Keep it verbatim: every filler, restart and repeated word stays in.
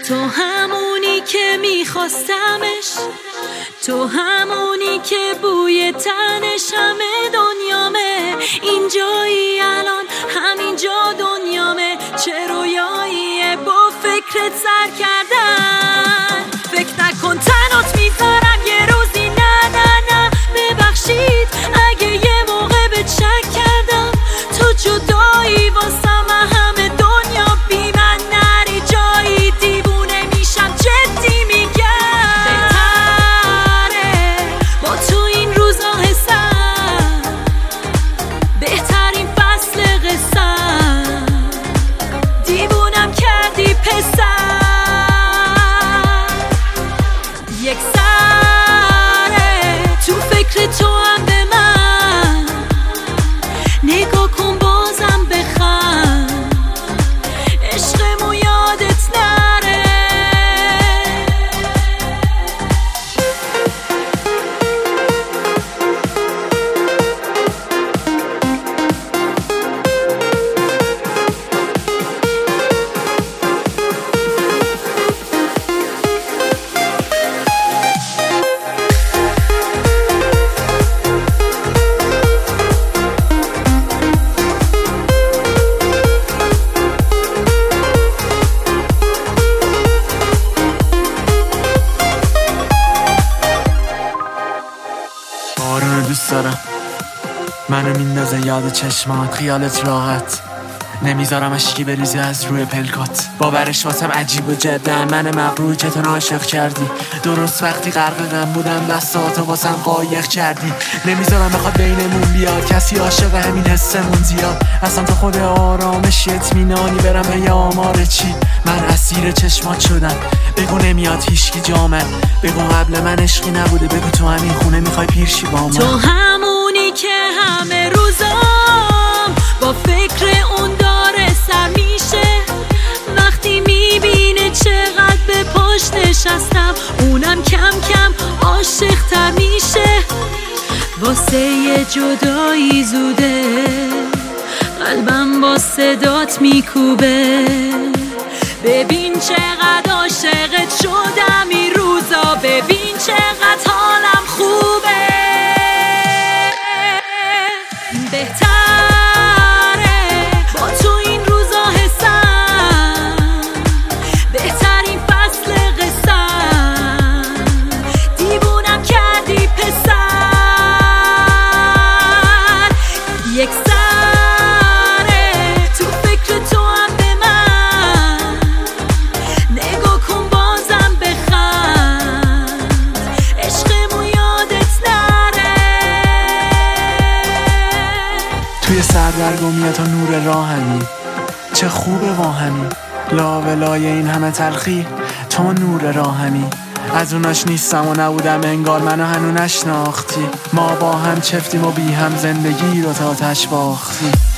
تو همونی که میخواستمش، تو همونی که بوی تنش همه دنیامه. اینجایی الان همینجا دنیامه، چه رویاییه با فکرت سر کردن. فکر نکن تنات میذارم یه روزی، نه نه نه ببخشید اگه یه موقع به شک کردم. تو جدایی واسم همه دنیا بی من نری جایی، دیوونه میشم جدی میگم. بهتره با تو این روزا حسم، بهترین فصل قصم، دیوونم کردی پسر. یک سره تو فکر تو هم به من نگاه کن بازم بخند، عشقمو یادت نره. بارونو دوست دارم، منو میندازه یاد چشمات، خیالت راحت نمیذارم اشکی بریزی از روی پلکات. باورش واسم عجیب و جدا، من مغرور که تو عاشق کردی. درست وقتی غرق غم بودم دستاتو واسم قایق کردی. نمیذارم بخواد بینمون بیاد کسی عاشق همین حسمون زیاد. اصلا تو خود آرامش اطمینانی برم به آمار چی. من اسیر چشمات شدم، بگو نمیاد هیچکی جامن. بگو قبل من عشقی نبوده، بگو تو همین خونه میخوای پیرشی با من. تو همونی که همه روزام با فکر اون داره سر میشه. وقتی میبینه چقدر به پاش نشستم، اونم کم کم عاشق تر میشه. واسه یه جدایی زوده، قلبم با صدات میکوبه. ببین چقدر عاشقت شدم این روزا، ببین چقدر حالم خوبه. بهتره با تو این روزا حسم، بهترین فصل قصم، دیوونم کردی پسر. یک سره تو فکر تو هم به من نگاه کن بازم بخند، عشقمو یادت نره. توی سردرگمیه تا نور راهمی، چه خوبه واهمی. لا ولای این همه تلخی، تو نور راهمی. از اوناش نیستم و نبودم انگار منو هنو نشناختی. ما با هم چفتیم و بی هم زندگی رو تا آتش باختی.